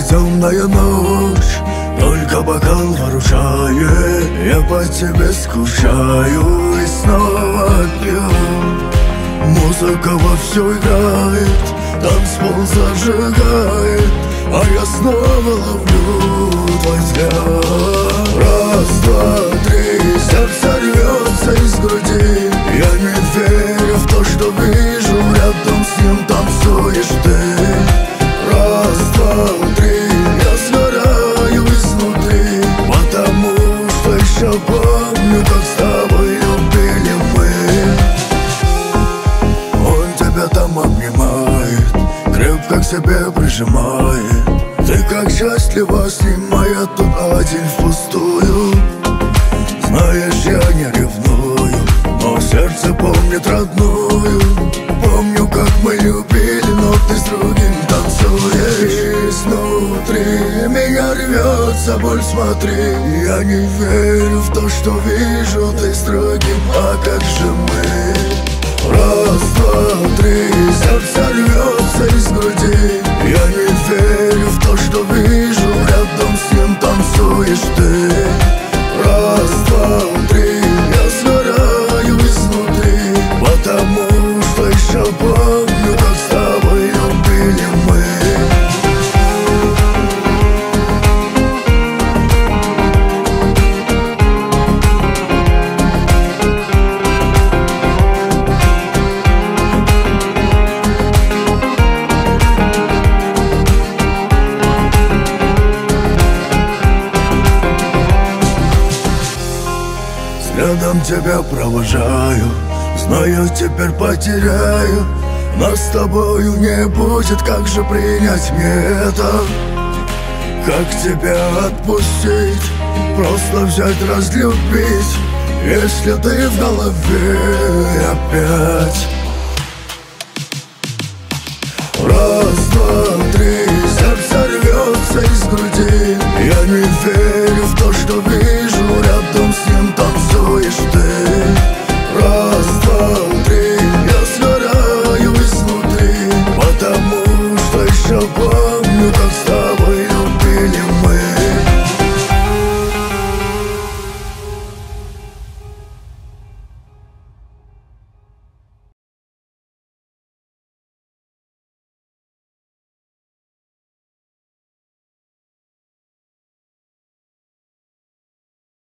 темная ночь, только бокал ворушает. Я по тебе скучаю и снова пью. Музыка вовсю играет, танцпол зажигает, а я снова ловлю твой взгляд. Раз, два, три, сердце рвется из груди. Я не верю в то, что вижу, рядом с ним танцуешь ты. Раз, два, три, я сгораю изнутри, потому что еще помню, как с тобой любили мы. Он тебя там обнимает, крепко к себе прижимает. Ты как счастлива с ним, а я тут один впустую. Знаешь, я не ревную, но сердце помнит родную. Помню, как мы любили, но ты с другим танцуешь. Изнутри меня рвется боль, смотри. Я не верю в то, что вижу, ты с другим, а как же мы? Раз, два, три, сердце рвется из груди. Я не верю в то, что вижу, рядом с ним танцуешь ты. Раз, два, три, я сгораю изнутри, потому что еще помню, как с тобой любили мы. Рядом тебя провожаю, знаю, теперь потеряю. Нас с тобою не будет, как же принять мне это? Как тебя отпустить, просто взять, разлюбить, если ты в голове опять?